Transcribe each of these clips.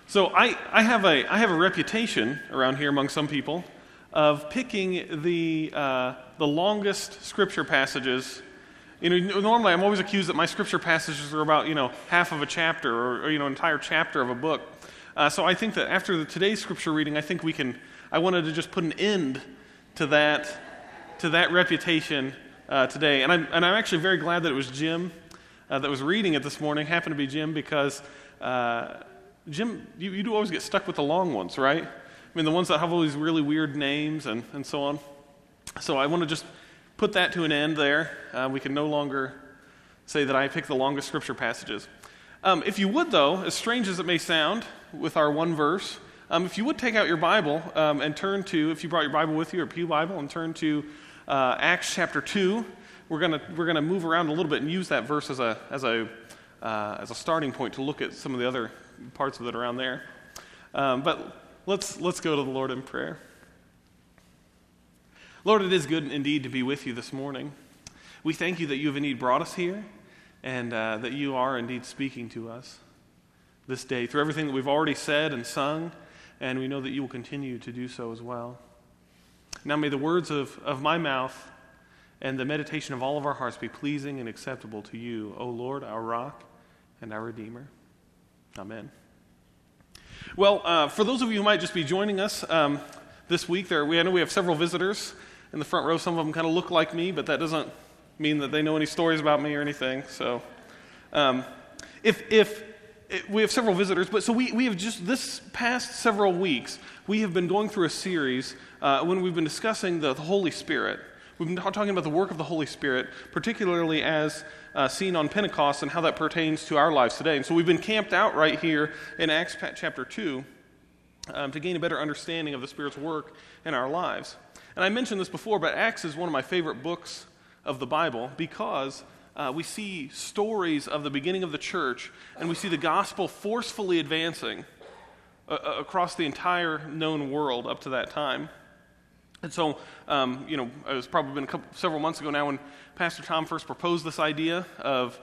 So I have a reputation around here among some people of picking the longest scripture passages. Normally I'm always accused that my scripture passages are about half of a chapter or an entire chapter of a book. So I think that after today's scripture reading, I wanted to just put an end to that reputation today. And I'm actually very glad that it was Jim that was reading it this morning. Happened to be Jim because. Jim, you do always get stuck with the long ones, right? I mean, the ones that have all these really weird names and so on. So I want to just put that to an end there. We can no longer say that I picked the longest scripture passages. If you would, though, as strange as it may sound with our one verse, if you would take out your Bible and turn to, if you brought your Bible with you, or Pew Bible, and turn to Acts chapter 2, we're gonna move around a little bit and use that verse as a starting point to look at some of the other parts of it around there. But let's go to the Lord in prayer. Lord, it is good indeed to be with you this morning. We thank you that you have indeed brought us here and that you are indeed speaking to us this day through everything that we've already said and sung, and we know that you will continue to do so as well. Now may the words of my mouth and the meditation of all of our hearts be pleasing and acceptable to you, O Lord, our rock and our Redeemer. Amen. Well, for those of you who might just be joining us this week, I know we have several visitors in the front row. Some of them kind of look like me, but that doesn't mean that they know any stories about me or anything. So, if we have several visitors, but so we have just this past several weeks, we have been going through a series when we've been discussing the Holy Spirit. We've been talking about the work of the Holy Spirit, particularly as seen on Pentecost and how that pertains to our lives today. And so we've been camped out right here in Acts chapter 2 to gain a better understanding of the Spirit's work in our lives. And I mentioned this before, but Acts is one of my favorite books of the Bible because we see stories of the beginning of the church, and we see the gospel forcefully advancing across the entire known world up to that time. And so, it was probably been several months ago now when Pastor Tom first proposed this idea of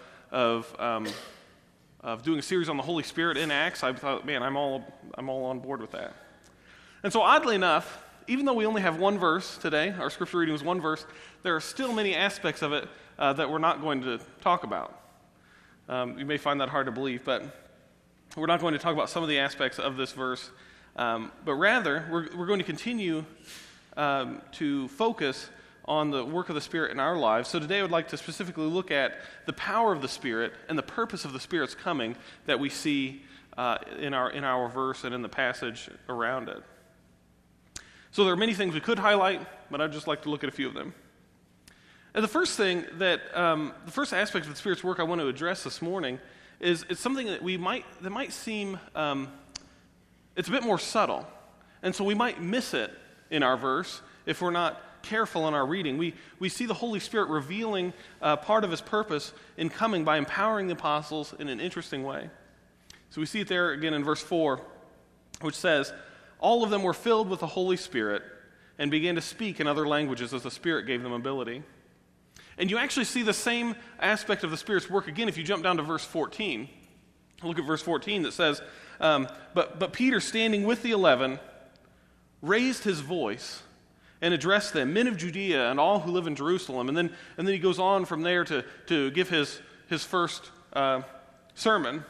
doing a series on the Holy Spirit in Acts. I thought, man, I'm all on board with that. And so, oddly enough, even though we only have one verse today, our scripture reading was one verse, there are still many aspects of it that we're not going to talk about. You may find that hard to believe, but we're not going to talk about some of the aspects of this verse, but rather we're going to continue to focus on the work of the Spirit in our lives. So today I would like to specifically look at the power of the Spirit and the purpose of the Spirit's coming that we see in our verse and in the passage around it. So there are many things we could highlight, but I'd just like to look at a few of them. And the first thing the first aspect of the Spirit's work I want to address this morning is it's something that might seem it's a bit more subtle, and so we might miss it in our verse if we're not careful in our reading. We see the Holy Spirit revealing part of his purpose in coming by empowering the apostles in an interesting way. So we see it there again in verse 4, which says, "All of them were filled with the Holy Spirit and began to speak in other languages as the Spirit gave them ability." And you actually see the same aspect of the Spirit's work again if you jump down to verse 14. Look at verse 14 that says, But Peter, standing with the 11, raised his voice and addressed them, "Men of Judea and all who live in Jerusalem." And then he goes on from there to give his first sermon.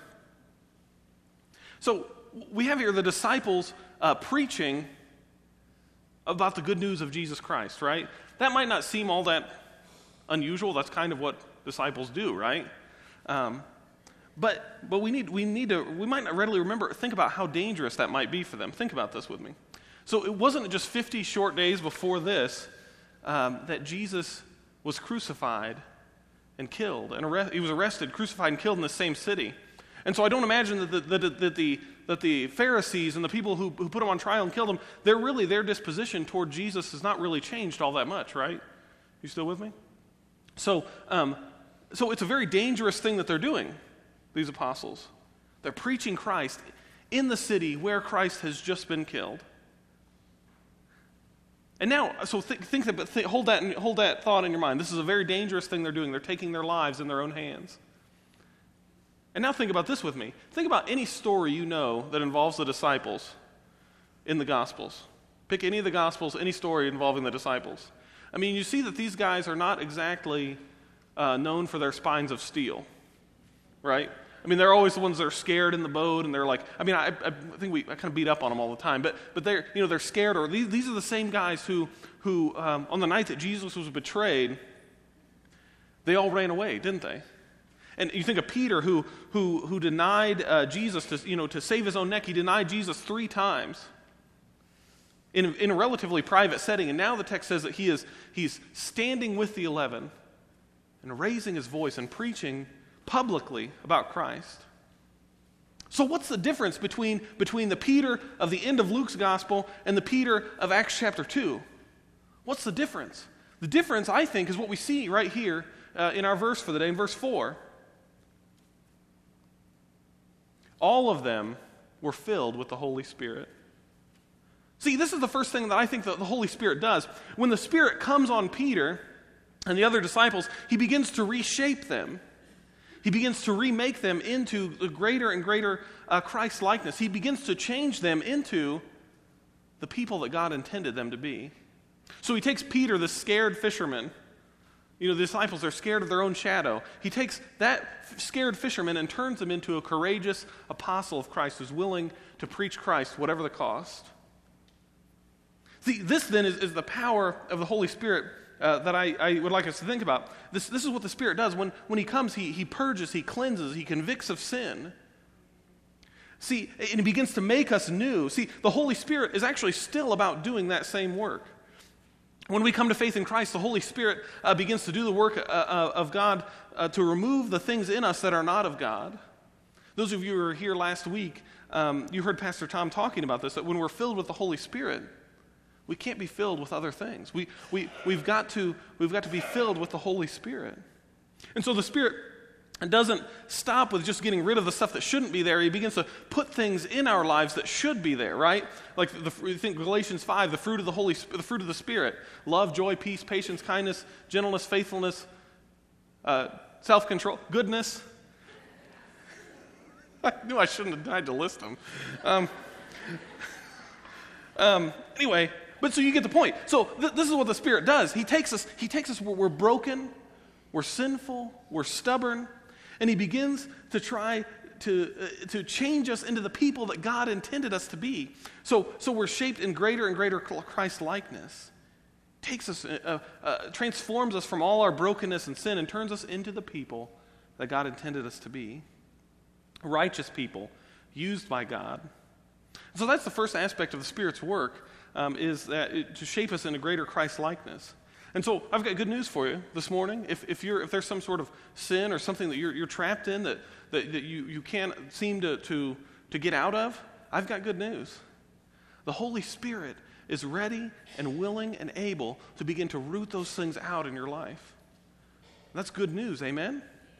So we have here the disciples preaching about the good news of Jesus Christ, right? That might not seem all that unusual. That's kind of what disciples do, right? But we might not readily think about how dangerous that might be for them. Think about this with me. So it wasn't just 50 short days before this that Jesus was crucified and killed, and he was arrested, crucified, and killed in the same city. And so I don't imagine that the Pharisees and the people who put him on trial and killed him, their disposition toward Jesus has not really changed all that much, right? You still with me? So it's a very dangerous thing that they're doing, these apostles. They're preaching Christ in the city where Christ has just been killed. And now, so hold that thought in your mind. This is a very dangerous thing they're doing. They're taking their lives in their own hands. And now think about this with me. Think about any story you know that involves the disciples in the Gospels. Pick any of the Gospels, any story involving the disciples. I mean, you see that these guys are not exactly known for their spines of steel, right? I mean, they're always the ones that are scared in the boat, and they're like, I mean, I think I kind of beat up on them all the time, but they're scared. Or these are the same guys who on the night that Jesus was betrayed, they all ran away, didn't they? And you think of Peter, who denied Jesus to save his own neck. He denied Jesus 3 times in a relatively private setting. And now the text says that he's standing with the 11 and raising his voice and preaching publicly about Christ. So what's the difference between the Peter of the end of Luke's gospel and the Peter of Acts chapter 2? What's the difference? The difference, I think, is what we see right here in our verse for the day, in verse 4. All of them were filled with the Holy Spirit. See, this is the first thing that I think that the Holy Spirit does. When the Spirit comes on Peter and the other disciples, he begins to reshape them. He begins to remake them into a greater and greater Christ-likeness. He begins to change them into the people that God intended them to be. So he takes Peter, the scared fisherman. The disciples are scared of their own shadow. He takes that scared fisherman and turns him into a courageous apostle of Christ who's willing to preach Christ, whatever the cost. See, this then is the power of the Holy Spirit that I would like us to think about. This is what the Spirit does. When he comes, he purges, he cleanses, he convicts of sin. See, and he begins to make us new. See, the Holy Spirit is actually still about doing that same work. When we come to faith in Christ, the Holy Spirit begins to do the work of God to remove the things in us that are not of God. Those of you who were here last week, you heard Pastor Tom talking about this, that when we're filled with the Holy Spirit, we can't be filled with other things. We've got to be filled with the Holy Spirit. And so the Spirit doesn't stop with just getting rid of the stuff that shouldn't be there. He begins to put things in our lives that should be there, right? Like you think Galatians 5, the fruit of the Spirit: love, joy, peace, patience, kindness, gentleness, faithfulness, self-control, goodness. I knew I shouldn't have tried to list them. Anyway, but so you get the point. So this is what the Spirit does. He takes us where we're broken, we're sinful, we're stubborn, and he begins to try to change us into the people that God intended us to be. So we're shaped in greater and greater Christ-likeness. Takes us, transforms us from all our brokenness and sin and turns us into the people that God intended us to be. Righteous people, used by God. So that's the first aspect of the Spirit's work, is that to shape us into greater Christ-likeness. And so I've got good news for you this morning. If there's some sort of sin or something that you're trapped in that you can't seem to get out of, I've got good news. The Holy Spirit is ready and willing and able to begin to root those things out in your life. That's good news, amen?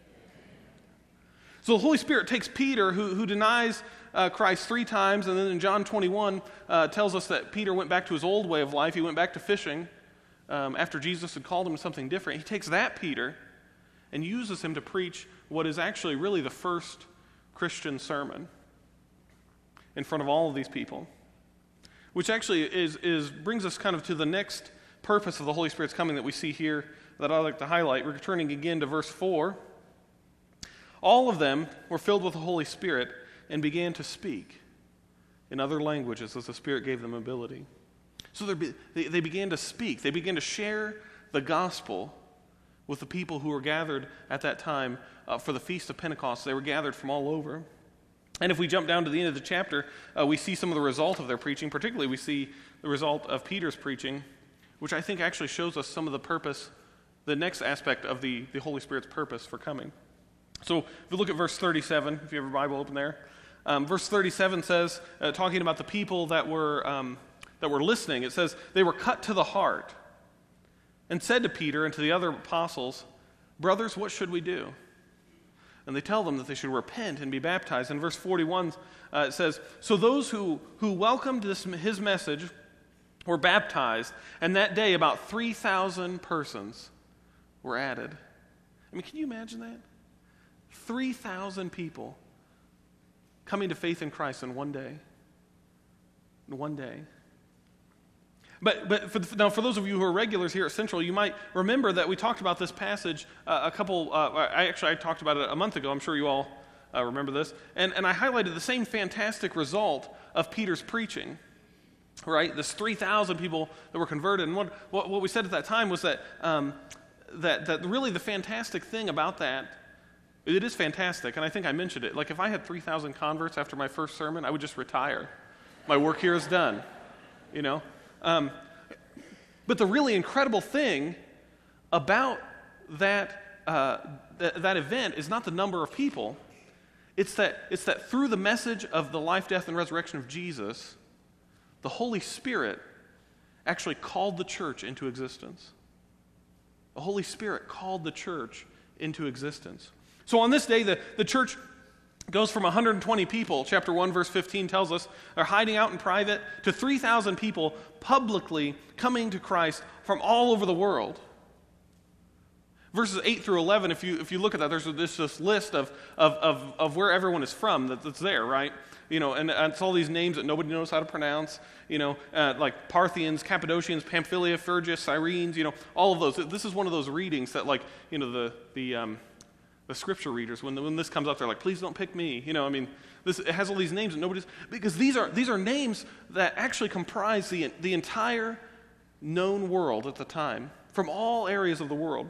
So the Holy Spirit takes Peter, who denies Christ 3 times, and then in John 21 tells us that Peter went back to his old way of life. He went back to fishing after Jesus had called him to something different. He takes that Peter and uses him to preach what is actually really the first Christian sermon in front of all of these people, which actually brings us kind of to the next purpose of the Holy Spirit's coming that we see here that I'd like to highlight. We're returning again to verse 4. All of them were filled with the Holy Spirit and began to speak in other languages as the Spirit gave them ability. So they began to speak. They began to share the gospel with the people who were gathered at that time for the Feast of Pentecost. They were gathered from all over. And if we jump down to the end of the chapter, we see some of the result of their preaching. Particularly, we see the result of Peter's preaching, which I think actually shows us some of the purpose, the next aspect of the Holy Spirit's purpose for coming. So if we look at verse 37, if you have your Bible open there, verse 37 says, talking about the people that were listening, it says, they were cut to the heart and said to Peter and to the other apostles, "Brothers, what should we do?" And they tell them that they should repent and be baptized. In verse 41, it says, so those who welcomed his message were baptized, and that day about 3,000 persons were added. I mean, can you imagine that? 3,000 people coming to faith in Christ in one day. In one day. But for those of you who are regulars here at Central, you might remember that we talked about this passage I talked about it a month ago. I'm sure you all remember this. And I highlighted the same fantastic result of Peter's preaching, right? This 3,000 people that were converted. And what we said at that time was that really the fantastic thing about that, it is fantastic, and I think I mentioned it. Like, if I had 3,000 converts after my first sermon, I would just retire. My work here is done, you know? But the really incredible thing about that event is not the number of people. It's that through the message of the life, death, and resurrection of Jesus, the Holy Spirit actually called the church into existence. The Holy Spirit called the church into existence. So on this day, the church goes from 120 people, chapter 1, verse 15 tells us, are hiding out in private, to 3,000 people publicly coming to Christ from all over the world. Verses 8 through 11, if you look at that, there's this list of where everyone is from that's there, right? You know, and it's all these names that nobody knows how to pronounce, you know, like Parthians, Cappadocians, Pamphylia, Phrygia, Cyrenes, you know, all of those. This is one of those readings that, like, you know, the scripture readers, when this comes up, they're like, please don't pick me. You know, I mean, it has all these names that nobody's, because these are names that actually comprise the entire known world at the time, from all areas of the world.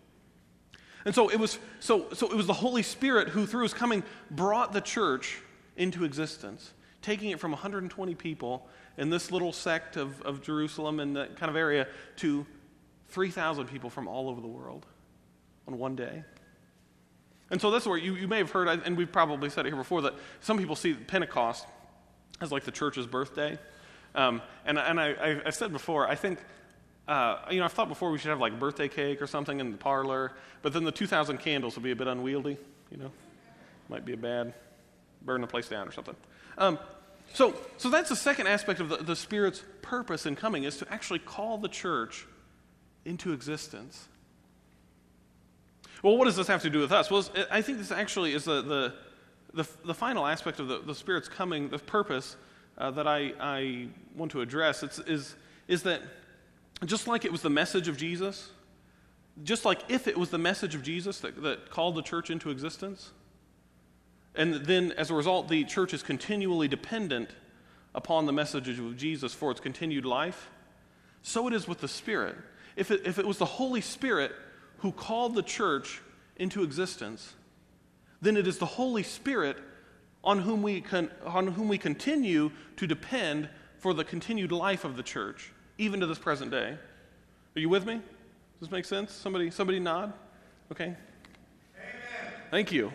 And so it was the Holy Spirit who, through his coming, brought the church into existence, taking it from 120 people in this little sect of Jerusalem and that kind of area to 3,000 people from all over the world on one day. And so that's where you may have heard, and we've probably said it here before, that some people see Pentecost as like the church's birthday. And I said before, I think, I've thought before we should have like birthday cake or something in the parlor, but then the 2,000 candles would be a bit unwieldy, you know. Might be a bad, burn the place down or something. So that's the second aspect of the Spirit's purpose in coming, is to actually call the church into existence. Well, what does this have to do with us? Well, I think this actually is the final aspect of the Spirit's coming, the purpose that I want to address. Is that just like it was the message of Jesus, just like if it was the message of Jesus that called the church into existence, and then as a result the church is continually dependent upon the message of Jesus for its continued life, so it is with the Spirit. If it was the Holy Spirit who called the church into existence, then it is the Holy Spirit on whom we continue to depend for the continued life of the church, even to this present day. Are you with me? Does this make sense? Somebody nod? Okay. Amen. Thank you.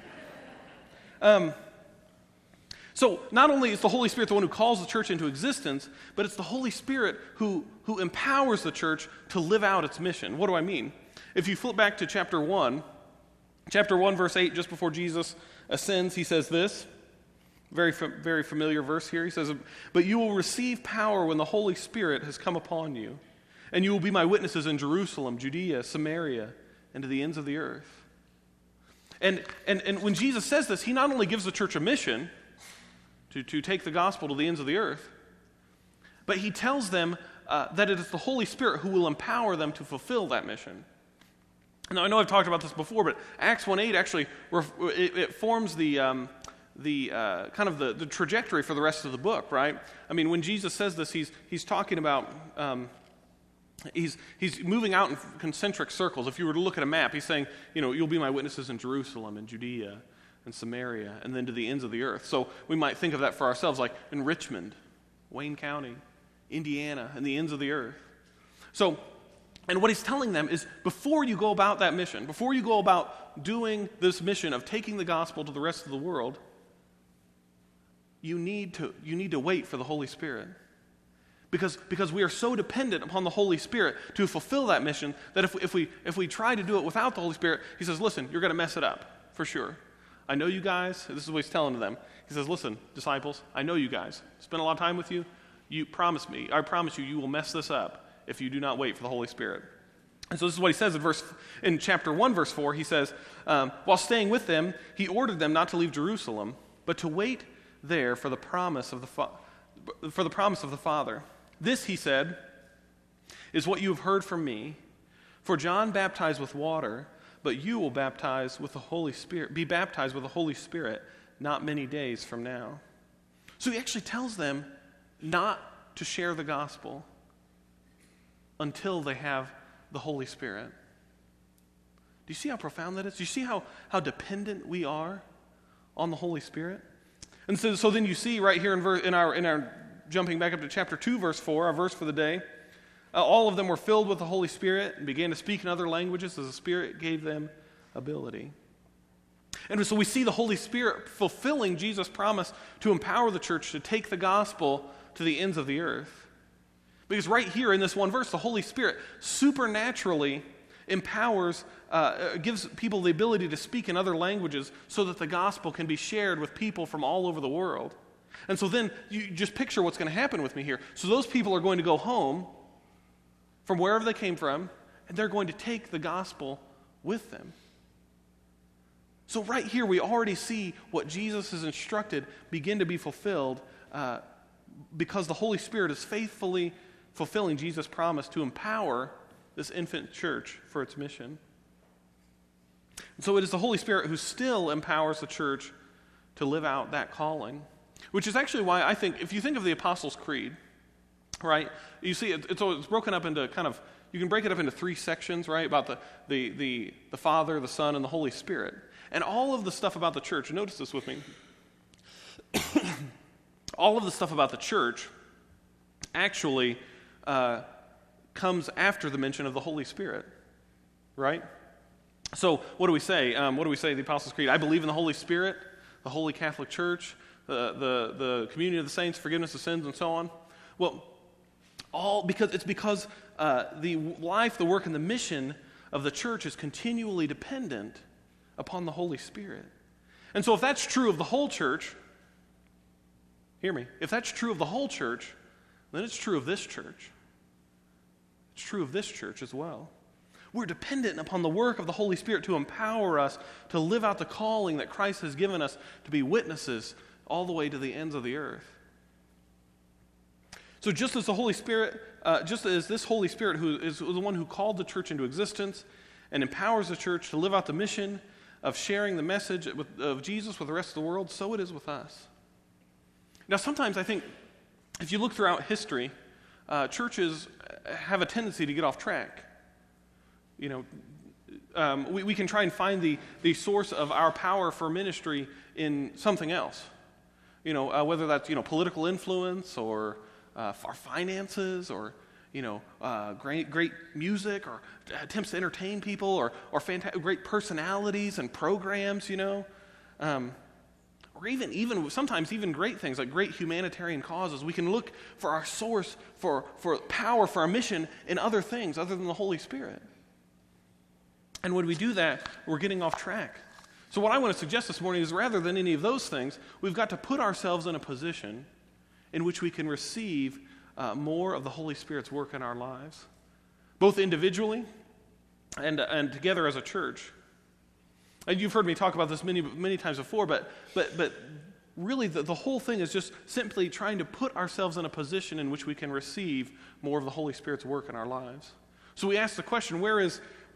So not only is the Holy Spirit the one who calls the church into existence, but it's the Holy Spirit who empowers the church to live out its mission. What do I mean? If you flip back to chapter 1, verse 8, just before Jesus ascends, he says this, very familiar verse here. He says, "But you will receive power when the Holy Spirit has come upon you, and you will be my witnesses in Jerusalem, Judea, Samaria, and to the ends of the earth." And when Jesus says this, he not only gives the church a mission to take the gospel to the ends of the earth, but he tells them that it is the Holy Spirit who will empower them to fulfill that mission. Now, I know I've talked about this before, but Acts 1:8 actually it forms the kind of the trajectory for the rest of the book, right? I mean, when Jesus says this, he's talking about he's moving out in concentric circles. If you were to look at a map, he's saying, you'll be my witnesses in Jerusalem and Judea and Samaria, and then to the ends of the earth. So we might think of that for ourselves, like in Richmond, Wayne County, Indiana, and the ends of the earth. So, and what he's telling them is, before you go about that mission, before you go about doing this mission of taking the gospel to the rest of the world, you need to wait for the Holy Spirit. Because we are so dependent upon the Holy Spirit to fulfill that mission that if we try to do it without the Holy Spirit, he says, listen, you're going to mess it up, for sure. I know you guys. This is what he's telling to them. He says, listen, disciples, I know you guys. Spend a lot of time with you. I promise you will mess this up if you do not wait for the Holy Spirit. And so this is what he says in chapter 1, verse 4. He says, while staying with them, he ordered them not to leave Jerusalem, but to wait there for the promise of the Father. This, he said, is what you have heard from me. For John baptized with water, but you will be baptized with the Holy Spirit not many days from now. So he actually tells them not to share the gospel until they have the Holy Spirit. Do you see how profound that is? Do you see how dependent we are on the Holy Spirit? And so then you see right here in our jumping back up to chapter 2, verse 4, our verse for the day, all of them were filled with the Holy Spirit and began to speak in other languages as the Spirit gave them ability. And so we see the Holy Spirit fulfilling Jesus' promise to empower the church to take the gospel to the ends of the earth. Because right here in this one verse, the Holy Spirit supernaturally empowers, gives people the ability to speak in other languages so that the gospel can be shared with people from all over the world. And so then you just picture what's going to happen with me here. So those people are going to go home from wherever they came from, and they're going to take the gospel with them. So right here we already see what Jesus has instructed begin to be fulfilled because the Holy Spirit is faithfully fulfilling Jesus' promise to empower this infant church for its mission. And so it is the Holy Spirit who still empowers the church to live out that calling, which is actually why I think, if you think of the Apostles' Creed, right, you see it's broken up into kind of, you can break it up into 3 sections, right, about the Father, the Son, and the Holy Spirit. And all of the stuff about the church, and notice this with me, all of the stuff about the church actually comes after the mention of the Holy Spirit, right? So what do we say? What do we say in the Apostles' Creed? I believe in the Holy Spirit, the Holy Catholic Church, the communion of the saints, forgiveness of sins, and so on. Well, because the life, the work, and the mission of the church is continually dependent upon the Holy Spirit. And so if that's true of the whole church, hear me, if that's true of the whole church, then it's true of this church. It's true of this church as well. We're dependent upon the work of the Holy Spirit to empower us to live out the calling that Christ has given us to be witnesses all the way to the ends of the earth. So just as the Holy Spirit, just as this Holy Spirit who is the one who called the church into existence and empowers the church to live out the mission of sharing the message of Jesus with the rest of the world, so it is with us. Now sometimes I think if you look throughout history, churches have a tendency to get off track. You know, we can try and find the source of our power for ministry in something else. You know, whether that's, political influence or our finances or, great music or attempts to entertain people or great personalities and programs, or even sometimes even great things like great humanitarian causes. We can look for our source for power for our mission in other things other than the Holy Spirit. And when we do that, we're getting off track. So what I want to suggest this morning is rather than any of those things, we've got to put ourselves in a position in which we can receive more of the Holy Spirit's work in our lives, both individually and together as a church. And you've heard me talk about this many times before, but really the whole thing is just simply trying to put ourselves in a position in which we can receive more of the Holy Spirit's work in our lives. So we ask the question, where's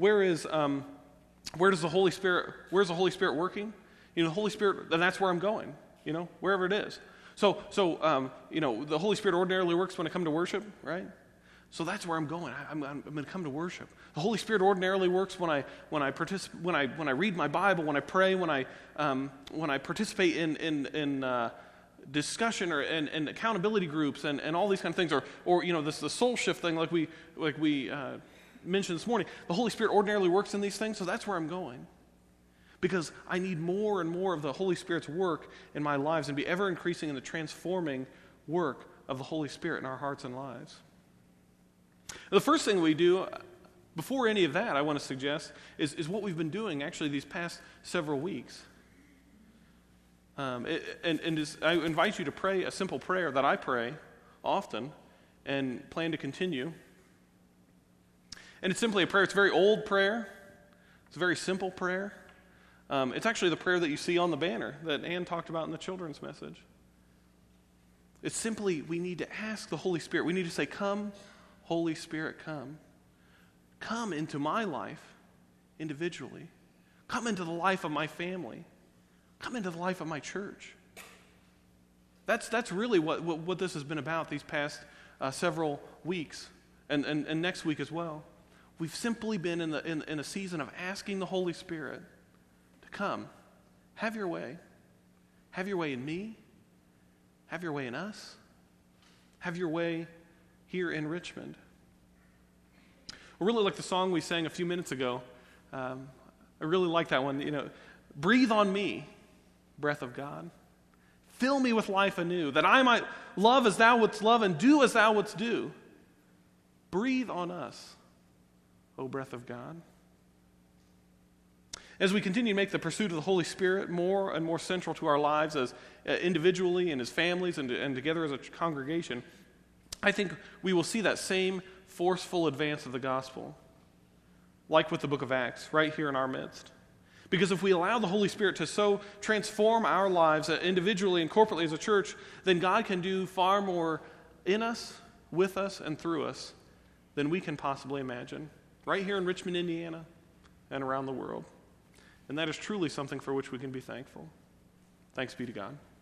the Holy Spirit working? The Holy Spirit, and that's where I'm going, wherever it is. So the Holy Spirit ordinarily works when I come to worship, right? So that's where I'm going. I'm going to come to worship. The Holy Spirit ordinarily works when I read my Bible, when I pray, when I participate in discussion or and accountability groups and all these kind of things, or the soul shift thing like we mentioned this morning. The Holy Spirit ordinarily works in these things, so that's where I'm going. Because I need more and more of the Holy Spirit's work in my lives and be ever increasing in the transforming work of the Holy Spirit in our hearts and lives. The first thing we do, before any of that, I want to suggest, is what we've been doing actually these past several weeks. I invite you to pray a simple prayer that I pray often and plan to continue. And it's simply a prayer. It's a very old prayer. It's a very simple prayer. It's actually the prayer that you see on the banner that Ann talked about in the children's message. It's simply, we need to ask the Holy Spirit. We need to say, come, Holy Spirit, come. Come into my life individually. Come into the life of my family. Come into the life of my church. That's really what this has been about these past several weeks and next week as well. We've simply been in a season of asking the Holy Spirit to come. Have your way. Have your way in me. Have your way in us. Have your way here in Richmond. I really like the song we sang a few minutes ago. I really like that one. Breathe on me, breath of God. Fill me with life anew, that I might love as thou wouldst love and do as thou wouldst do. Breathe on us, O breath of God. As we continue to make the pursuit of the Holy Spirit more and more central to our lives as individually and as families and together as a congregation, I think we will see that same forceful advance of the gospel, like with the book of Acts, right here in our midst. Because if we allow the Holy Spirit to so transform our lives individually and corporately as a church, then God can do far more in us, with us, and through us than we can possibly imagine, right here in Richmond, Indiana, and around the world. And that is truly something for which we can be thankful. Thanks be to God.